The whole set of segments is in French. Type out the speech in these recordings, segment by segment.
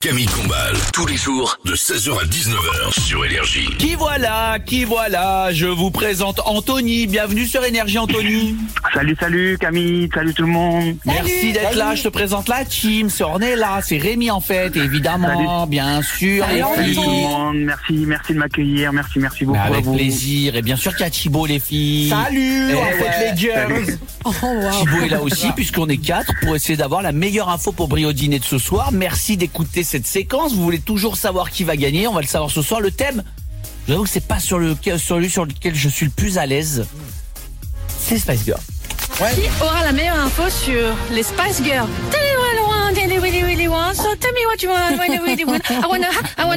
Camille Combal, tous les jours de 16h à 19h sur Énergie. Qui voilà, je vous présente Anthony, bienvenue sur Énergie Anthony. Salut Camille, salut tout le monde. Merci d'être là, je te présente la team, c'est Ornella, c'est Rémi en fait, évidemment, bien sûr. Salut tout le monde, merci de m'accueillir, merci beaucoup à Avec vous. plaisir, et bien sûr qu'il y a Thibaut les filles. Salut, Eh on ouais. fait les girls. Oh, wow. Thibaut est là aussi puisqu'on est 4 pour essayer d'avoir la meilleure info pour briller au dîner de ce soir. Merci d'écouter cette séquence, vous voulez toujours savoir qui va gagner, on va le savoir ce soir. Le thème, je vous avoue que c'est pas sur lequel je suis le plus à l'aise, c'est Spice Girl. Qui aura la meilleure info sur les Spice Girls? Tell me what you want, tell me what you really want, so tell me what you want, what you really want. I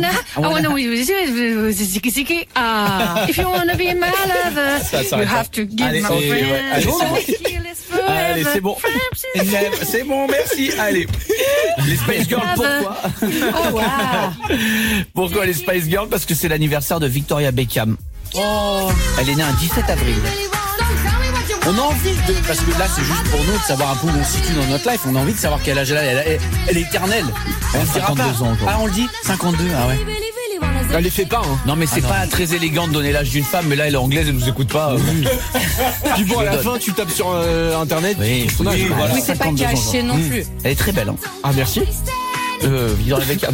wanna, if you wanna be my lover, you have to give Allez, my ouais, friend. allez, c'est bon. Allez, c'est bon. C'est bon, merci. Allez. Les Spice Girls, pourquoi? Oh, wow. Pourquoi les Spice Girls? Parce que c'est l'anniversaire de Victoria Beckham. Elle est née un 17 avril. On a envie de, parce que là c'est juste pour nous de savoir un peu où on se situe dans notre life. On a envie de savoir quel âge elle a. Elle est éternelle. Elle a le dira 52 pas. ans aujourd'hui. Ah, on le dit 52, ah ouais. Elle les fait pas, hein. Non mais c'est pas très élégant de donner l'âge d'une femme, mais là elle est anglaise, elle nous écoute pas. Puis bon, à la donne. fin, tu tapes sur internet. Oui, ton âge. voilà. Oui, c'est pas 52 ans, caché non plus. Elle est très belle. Hein. Ah, merci. Victoria Beckham.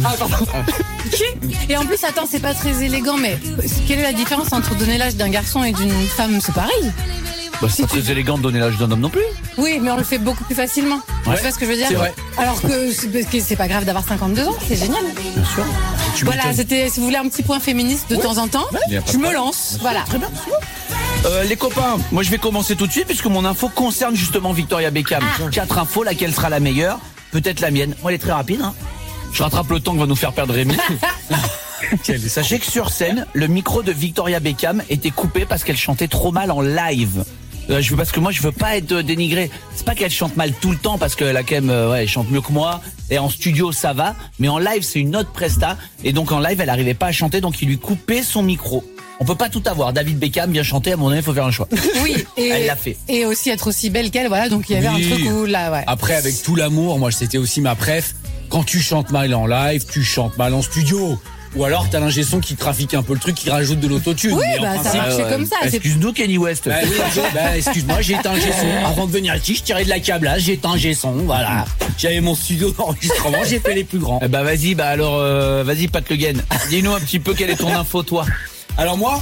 Et en plus, attends, c'est pas très élégant, mais quelle est la différence entre donner l'âge d'un garçon et d'une femme? C'est pareil. Bah, c'est pas très élégant de donner l'âge d'un homme non plus. Oui, mais on le fait beaucoup plus facilement. Ouais. Tu vois ce que je veux dire? C'est vrai. Alors que c'est pas grave d'avoir 52 ans, c'est génial. Bien sûr. Voilà, c'était, si vous voulez un petit point féministe de temps en temps, y a pas je de me problème. lance. Voilà. Les copains, moi je vais commencer tout de suite puisque mon info concerne justement Victoria Beckham. 4 infos, laquelle sera la meilleure? Peut-être la mienne. Moi elle est très rapide. Hein. Je rattrape le temps que va nous faire perdre Rémi. Sachez que sur scène, le micro de Victoria Beckham était coupé parce qu'elle chantait trop mal en live. Parce que moi je veux pas être dénigré. C'est pas qu'elle chante mal tout le temps parce qu'elle a quand même, elle chante mieux que moi. Et en studio ça va, mais en live c'est une autre presta. Et donc en live elle arrivait pas à chanter, donc il lui coupait son micro. On peut pas tout avoir. David Beckham bien chanter, à mon avis il faut faire un choix. Oui, et, Elle l'a fait. et aussi être aussi belle qu'elle, voilà, donc il y avait Oui. un truc où là, ouais. Après, avec tout l'amour, moi c'était aussi ma préf. Quand tu chantes mal en live, tu chantes mal en studio. Ou alors t'as l'ingé son qui trafique un peu le truc, qui rajoute de l'autotune. Oui, Mais en bah ça principe, marchait comme ça. c'est- Excuse-nous Kenny West. Bah, oui, excuse-moi, j'ai éteint le son. Avant de venir ici, je tirais de la câblage, j'ai éteint le son, voilà. J'avais mon studio d'enregistrement, j'ai fait les plus grands. Eh bah vas-y, vas-y Pat Le Guen. Dis-nous un petit peu quelle est ton info toi. Alors moi,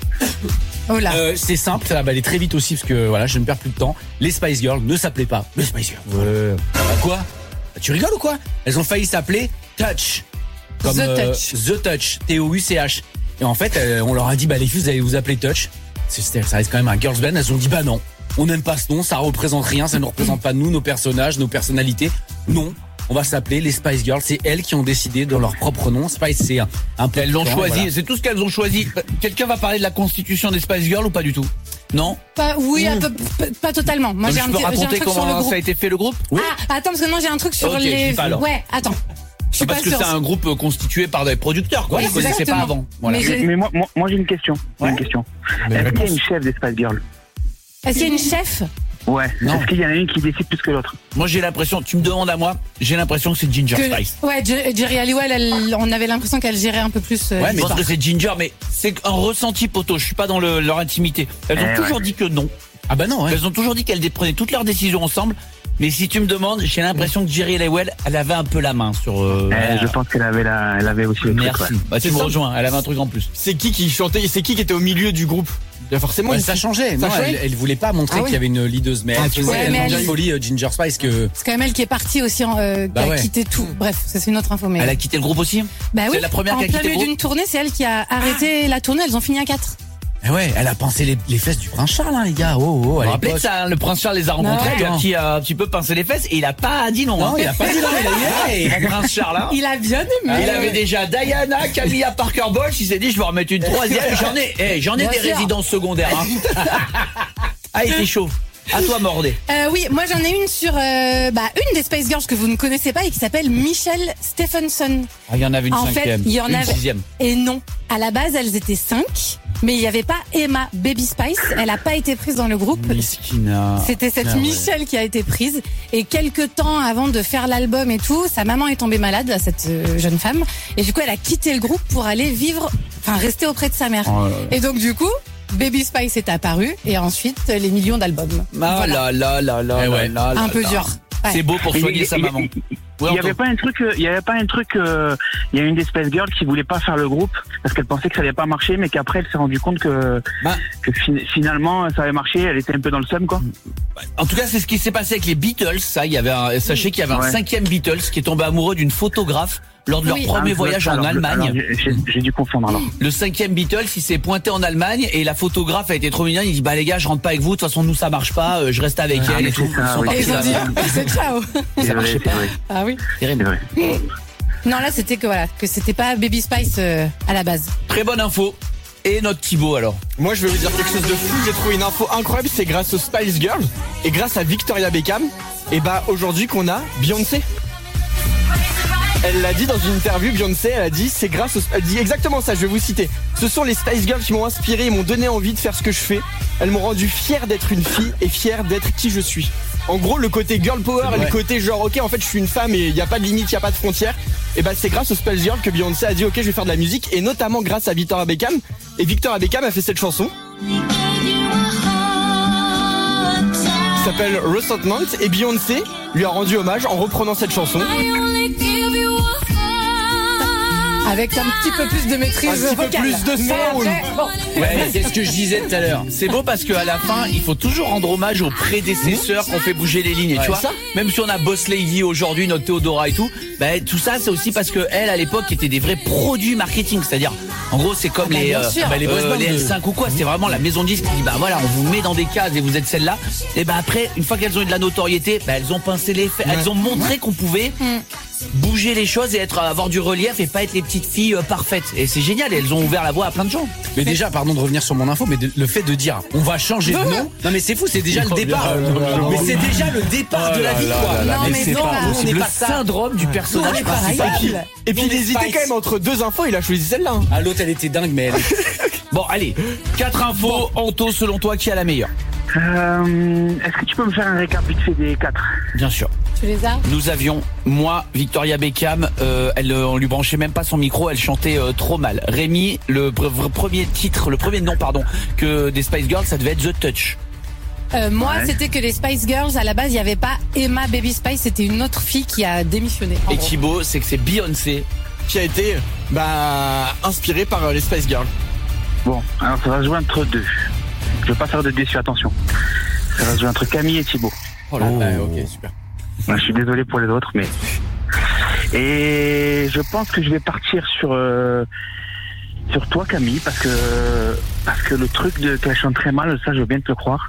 Oh là. c'est simple, ça va aller très vite aussi parce que voilà, je ne perds plus de temps. Les Spice Girls ne s'appelaient pas les Spice Girls. Quoi? Tu rigoles ou quoi? Elles ont failli s'appeler Touch. Comme The Touch. The Touch, Touch. Et en fait, on leur a dit, bah les filles, vous allez vous appeler Touch. Ça reste quand même un girls band. Elles ont dit, bah non, on n'aime pas ce nom, ça représente rien, ça ne représente pas nous, nos personnages, nos personnalités. Non, on va s'appeler les Spice Girls. C'est elles qui ont décidé de leur propre nom. Spice, c'est un peu. Elles l'ont choisi, voilà. c'est tout ce qu'elles ont choisi. Quelqu'un va parler de la constitution des Spice Girls ou pas du tout? Non? Oui, pas totalement. Moi, Donc j'ai je un, peux j'ai un raconter truc sur le comment groupe. ça a été fait le groupe? Ah, attends, parce que non, j'ai un truc sur Ok, je les. dis pas alors. Ouais, attends. Je suis Parce pas que sûre. c'est un groupe constitué par des producteurs, quoi. Oui, Ils connaissaient pas exactement. avant. Voilà. Mais Mais moi j'ai une question. Ouais. Est-ce qu'il y a une chef des Spice Girls? Est-ce qu'il y a une chef? Ouais. Non. Est-ce qu'il y en a une qui décide plus que l'autre? Moi j'ai l'impression, tu me demandes à moi, j'ai l'impression que c'est Ginger Spice. Ouais, Jerry Halliwell, on avait l'impression qu'elle gérait un peu plus. Ouais, mais je l'histoire. pense que c'est Ginger, mais c'est un ressenti poteau. Je suis pas dans leur intimité. Elles ont toujours dit que non. Ah bah non, ouais. Elles ont toujours dit qu'elles prenaient toutes leurs décisions ensemble. Mais si tu me demandes, j'ai l'impression que Jerry Halliwell, elle avait un peu la main sur. Je pense qu'elle avait elle avait aussi le truc. Merci. Ouais. Bah, tu C'est me ça. rejoins. Elle avait un truc en plus. C'est qui chantait? C'est qui était au milieu du groupe? Il y a forcément Ouais, une ça fille. changeait. Non, changeait elle voulait pas montrer Ah oui. qu'il y avait une leaduse, mais elle tu faisait vois, elle mais avait elle- une folie Ginger Spice que. C'est quand même elle qui est partie aussi, qui Bah a ouais. quitté tout. Bref, ça c'est une autre info. Mais... Elle a quitté le groupe aussi. Bah oui, c'est la première en qui a plein quitté le milieu groupe. d'une tournée, c'est elle qui a arrêté la tournée. Elles ont fini à 4. Eh ouais, elle a pincé les fesses du prince Charles, hein, les gars. Oh, Vous à vous rappelez l'époque. de ça, hein, le prince Charles les a rencontrés, Ouais. il a un petit peu pincé les fesses et il a pas dit non. Non, hein. il a pas dit non, il a dit hey. Le prince Charles, hein. Il a bien aimé. Il avait déjà Diana, Camilla Parker Bowles, il s'est dit je vais en remettre une troisième. J'en ai Bien des sûr. résidences secondaires. Hein. Ah, il était chaud. À toi, Mordé. Oui, moi j'en ai une sur une des Spice Girls que vous ne connaissez pas et qui s'appelle Michelle Stephenson. Ah, il y en avait une En fait, cinquième. il y en une avait. sixième. Et non, à la base elles étaient 5, mais il n'y avait pas Emma Baby Spice. Elle n'a pas été prise dans le groupe. Miskina. C'était cette Ah ouais. Michelle qui a été prise. Et quelques temps avant de faire l'album et tout, sa maman est tombée malade, cette jeune femme. Et du coup, elle a quitté le groupe pour aller rester auprès de sa mère. Oh là là. Et donc, du coup, Baby Spice est apparu. Et ensuite, les millions d'albums. Ah Voilà. là Eh ouais. là Un peu dur. Ouais. C'est beau pour soigner sa maman. Il y avait pas un truc, il y a une des Spice Girls qui voulait pas faire le groupe parce qu'elle pensait que ça allait pas marcher, mais qu'après elle s'est rendue compte que finalement ça avait marché. Elle était un peu dans le seum, quoi. En tout cas, c'est ce qui s'est passé avec les Beatles. Ça, sachez qu'il y avait un 5e Beatles qui est tombé amoureux d'une photographe lors de leur premier voyage en Allemagne. J'ai dû confondre alors. Le 5e Beatles, il s'est pointé en Allemagne et la photographe a été trop mignonne. Il dit les gars, je rentre pas avec vous. De toute façon, nous ça marche pas. Je reste avec elle mais et tout. c'est ça, Ils sont oui. partis Et ils ont dit, là-bas. c'est ciao. C'est vrai, marchait c'est pas. vrai. Ah oui. Terrible. C'est vrai. Non, là, c'était que c'était pas Baby Spice à la base. Très bonne info. Et notre Thibaut alors. Moi, je vais vous dire quelque chose de fou. J'ai trouvé une info incroyable. C'est grâce aux Spice Girls et grâce à Victoria Beckham. Et aujourd'hui qu'on a Beyoncé. Elle l'a dit dans une interview, Beyoncé, elle a dit elle dit exactement ça, je vais vous citer. Ce sont les Spice Girls qui m'ont inspiré et m'ont donné envie de faire ce que je fais. Elles m'ont rendu fier d'être une fille et fier d'être qui je suis. En gros, le côté girl power et le côté genre ok, en fait je suis une femme et il n'y a pas de limite, il n'y a pas de frontières. Et c'est grâce aux Spice Girls que Beyoncé a dit ok, je vais faire de la musique, et notamment grâce à Victoria Beckham. Et Victoria Beckham a fait cette chanson qui s'appelle Resentment, et Beyoncé lui a rendu hommage en reprenant cette chanson. Avec un petit peu plus de maîtrise Un petit peu vocale. plus de Mais soul. après, bon. Ouais, c'est ce que je disais tout à l'heure. C'est beau parce qu'à la fin, il faut toujours rendre hommage aux prédécesseurs qui ont fait bouger les lignes. Et tu vois, même si on a Boss Lady aujourd'hui, notre Théodora et tout, tout ça, c'est aussi parce que elle, à l'époque, était des vrais produits marketing. C'est-à-dire, en gros, c'est comme les L5 ou quoi. C'était vraiment la maison de disques qui dit, voilà, on vous met dans des cases et vous êtes celle-là. Et après, une fois qu'elles ont eu de la notoriété, elles ont pincé les faits. Elles ont montré qu'on pouvait bouger les choses et avoir du relief et pas être les petites filles parfaites. Et c'est génial, et elles ont ouvert la voie à plein de gens. Mais déjà, pardon de revenir sur mon info, mais le fait de dire on va changer de nom, non mais c'est fou, c'est déjà le départ. Mais c'est déjà le départ de la vie, quoi. Non, mais c'est non, pas là, possible. on est Le pas ça. syndrome du personnage Non, mais principal. pareil. Et puis il des hésitait Spice. quand même entre deux infos, il a choisi celle-là. Ah, l'autre, elle était dingue, mais Bon, allez, 4 infos. Anto, selon toi, qui a la meilleure? Est-ce que tu peux me faire un récap vite fait des 4? Bien sûr. Tu les as? Nous avions, moi, Victoria Beckham, on lui branchait même pas son micro, elle chantait trop mal. Rémi, le premier nom, que des Spice Girls, ça devait être The Touch. Moi, Ouais. c'était que les Spice Girls, à la base, il n'y avait pas Emma Baby Spice, c'était une autre fille qui a démissionné. en Et gros. Thibaut, c'est que c'est Beyoncé. Qui a été inspiré par les Spice Girls. Bon, alors ça va se jouer entre deux. Je veux pas faire de déçu, attention. Ça va se jouer entre Camille et Thibaut. oh là, ok, super. Ouais, je suis désolé pour les autres, mais... Et je pense que je vais partir sur toi, Camille, parce que le truc qu'elle chante très mal, ça, je veux bien te le croire.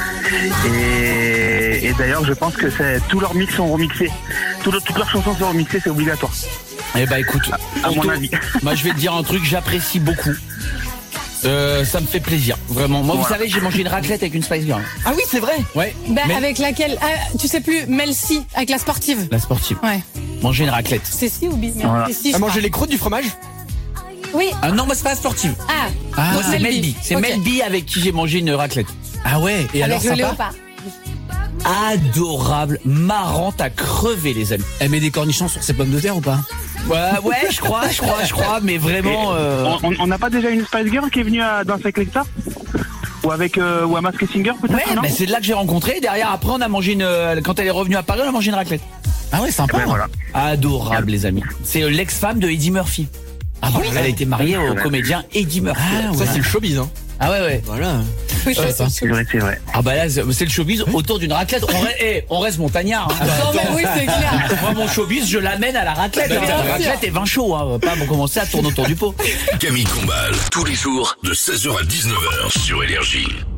Et d'ailleurs, je pense que tous leurs mix sont remixés. Toutes leurs chansons sont remixées, c'est obligatoire. Eh écoute, À mon Anto, avis. moi je vais te dire un truc, j'apprécie beaucoup. Ça me fait plaisir, vraiment. Moi, vous Voilà. savez, j'ai mangé une raclette avec une Spice Girl. Ah oui, c'est vrai. Ouais. Ben, avec laquelle tu sais plus, Mel C, avec la sportive. La sportive. Ouais. Manger une raclette. C'est si ou B? Voilà. C'est si, je À manger crois. les croûtes du fromage. Oui. Ah non, moi c'est pas la sportive. Ah. Moi c'est Mel B. Melby. C'est Ok. Melby avec qui j'ai mangé une raclette. Ah ouais. Et alors, Avec le sympa. léopard. Adorable, marrante à crever, les amis. Elle met des cornichons sur ses pommes de terre ou pas? Ouais, je crois, mais vraiment. On n'a pas déjà une Spice Girl qui est venue dans Cycle Star ou à Masked Singer, peut-être, Ouais, non? mais c'est de là que j'ai rencontré. Derrière, après, on a mangé quand elle est revenue à Paris, on a mangé une raclette. Ah ouais, sympa. Ouais, voilà. Adorable, les amis. C'est l'ex-femme de Eddie Murphy. Ah bon? Elle a été mariée au comédien Eddie Murphy. Ça, c'est le showbiz. Hein. Ah ouais. Voilà. Oui, je sais. C'est vrai, c'est vrai. Ah bah là, c'est le showbiz autour d'une raclette. On reste montagnard. Hein. Non, mais oui, c'est clair. Moi, mon showbiz, je l'amène à la raclette. Bien La sûr. raclette et vin chaud. Hein. On va pas commencer à tourner autour du pot. Camille Combal, tous les jours de 16h à 19h sur Énergie.